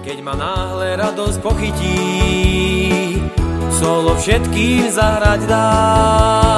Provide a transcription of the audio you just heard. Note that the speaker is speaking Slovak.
Keď ma náhle radosť pochytí, solo všetkým zahrať dá.